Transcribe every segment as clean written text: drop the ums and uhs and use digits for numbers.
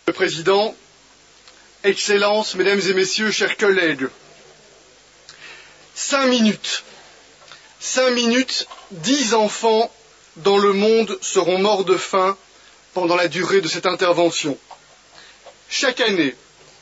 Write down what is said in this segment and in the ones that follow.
Le Président, Excellences, Mesdames et Messieurs, chers collègues, 5 minutes, 10 enfants dans le monde seront morts de faim pendant la durée de cette intervention. Chaque année,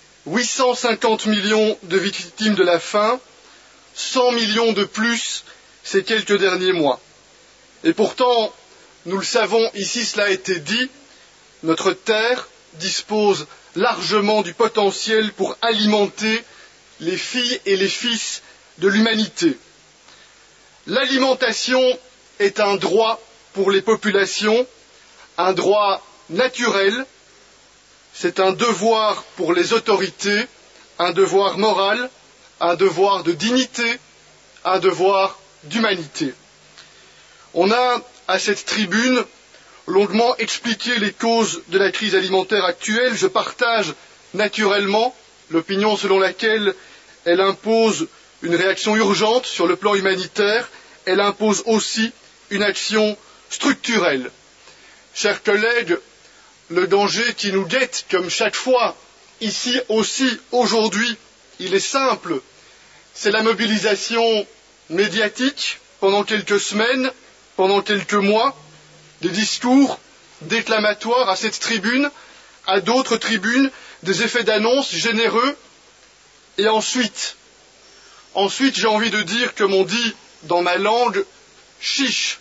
850 millions de victimes de la faim, 100 millions de plus ces quelques derniers mois. Et pourtant, nous le savons, ici cela a été dit, notre terre dispose largement du potentiel pour alimenter les filles et les fils de l'humanité. L'alimentation est un droit pour les populations, un droit naturel, c'est un devoir pour les autorités, un devoir moral, un devoir de dignité, un devoir d'humanité. On a, à cette tribune, longuement expliqué les causes de la crise alimentaire actuelle. Je partage naturellement l'opinion selon laquelle elle impose une réaction urgente sur le plan humanitaire, elle impose aussi une action structurelle. Chers collègues, le danger qui nous guette, comme chaque fois, ici aussi, aujourd'hui, il est simple, c'est la mobilisation médiatique pendant quelques semaines, pendant quelques mois, des discours déclamatoires à cette tribune, à d'autres tribunes, des effets d'annonce généreux, et ensuite, j'ai envie de dire, comme on dit dans ma langue, chiche.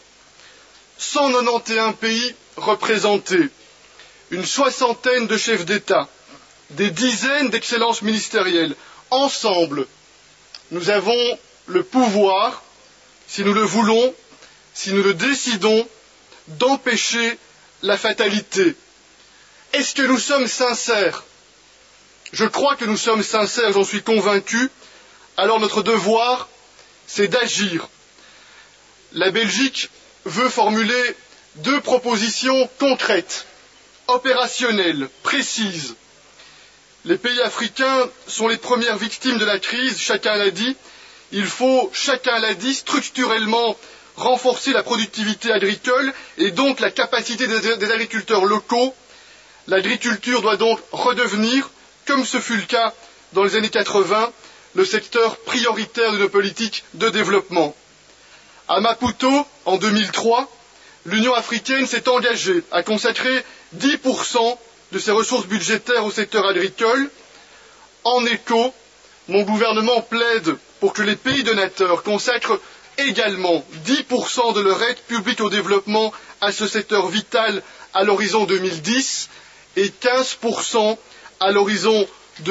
191 pays représentés, une soixantaine de chefs d'État, des dizaines d'excellences ministérielles. Ensemble, nous avons le pouvoir, si nous le voulons, si nous le décidons, d'empêcher la fatalité. Est-ce que nous sommes sincères? Je crois que nous sommes sincères, j'en suis convaincu. Alors notre devoir, c'est d'agir. La Belgique veut formuler 2 propositions concrètes, opérationnelles, précises. Les pays africains sont les premières victimes de la crise, chacun l'a dit. Il faut, chacun l'a dit, structurellement renforcer la productivité agricole et donc la capacité des agriculteurs locaux. L'agriculture doit donc redevenir, comme ce fut le cas dans les années 80, le secteur prioritaire de nos politiques de développement. À Maputo, en 2003, l'Union africaine s'est engagée à consacrer 10% de ses ressources budgétaires au secteur agricole. En écho, mon gouvernement plaide pour que les pays donateurs consacrent également 10% de leur aide publique au développement à ce secteur vital à l'horizon 2010 et 15% à l'horizon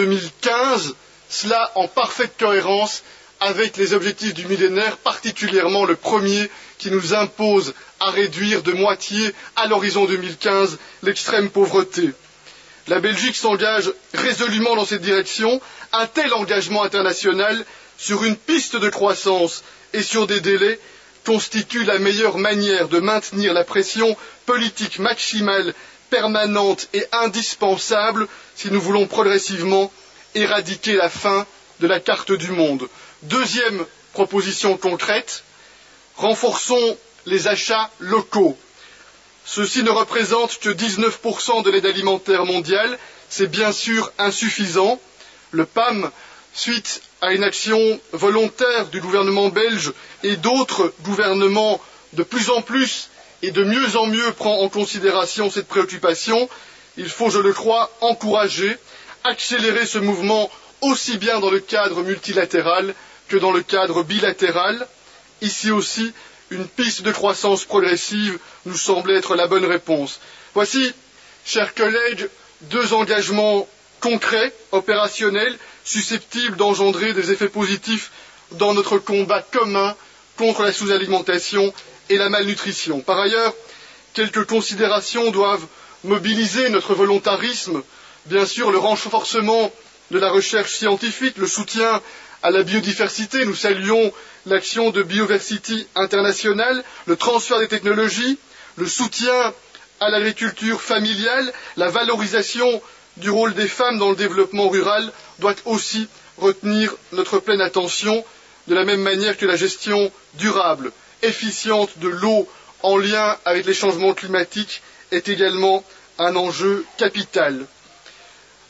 2015, cela en parfaite cohérence avec les objectifs du millénaire, particulièrement le premier qui nous impose à réduire de moitié à l'horizon 2015 l'extrême pauvreté. La Belgique s'engage résolument dans cette direction. Un tel engagement international sur une piste de croissance et sur des délais constitue la meilleure manière de maintenir la pression politique maximale, permanente et indispensable si nous voulons progressivement éradiquer la faim de la carte du monde. Deuxième proposition concrète, renforçons les achats locaux. Ceux-ci ne représentent que 19% de l'aide alimentaire mondiale, c'est bien sûr insuffisant. Le PAM, suite à une action volontaire du gouvernement belge et d'autres gouvernements de plus en plus et de mieux en mieux prend en considération cette préoccupation. Il faut, je le crois, encourager, accélérer ce mouvement aussi bien dans le cadre multilatéral que dans le cadre bilatéral. Ici aussi, une piste de croissance progressive nous semble être la bonne réponse. Voici, chers collègues, 2 engagements concrets, opérationnels, susceptibles d'engendrer des effets positifs dans notre combat commun contre la sous-alimentation et la malnutrition. Par ailleurs, quelques considérations doivent mobiliser notre volontarisme. Bien sûr, le renforcement de la recherche scientifique, le soutien à la biodiversité. Nous saluons l'action de Bioversity International, le transfert des technologies, le soutien à l'agriculture familiale, la valorisation du rôle des femmes dans le développement rural doit aussi retenir notre pleine attention, de la même manière que la gestion durable, efficiente de l'eau en lien avec les changements climatiques est également un enjeu capital.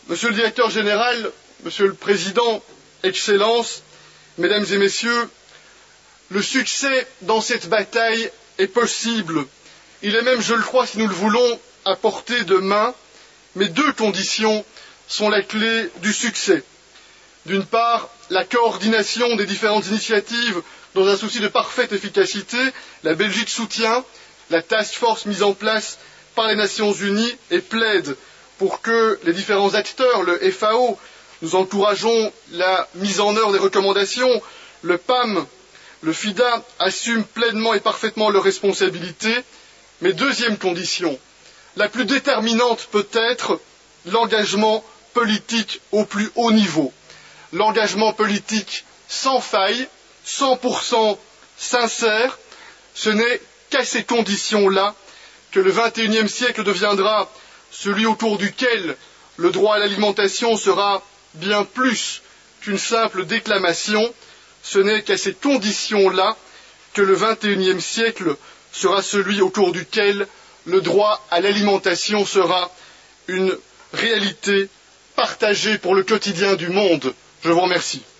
Monsieur le directeur général, Monsieur le Président, Excellences, Mesdames et Messieurs, le succès dans cette bataille est possible. Il est même, je le crois, si nous le voulons, à portée de main, mais deux conditions sont la clé du succès. D'une part, la coordination des différentes initiatives dans un souci de parfaite efficacité. La Belgique soutient la task force mise en place par les Nations Unies et plaide pour que les différents acteurs, le FAO, nous encourageons la mise en œuvre des recommandations, le PAM, le FIDA assument pleinement et parfaitement leurs responsabilités. Mais deuxième condition, la plus déterminante peut-être, l'engagement politique au plus haut niveau. L'engagement politique sans faille, 100% sincère, ce n'est qu'à ces conditions-là que le XXIe siècle deviendra celui autour duquel le droit à l'alimentation sera bien plus qu'une simple déclamation. Ce n'est qu'à ces conditions-là que le XXIe siècle sera celui autour duquel le droit à l'alimentation sera une réalité partagée pour le quotidien du monde. Je vous remercie.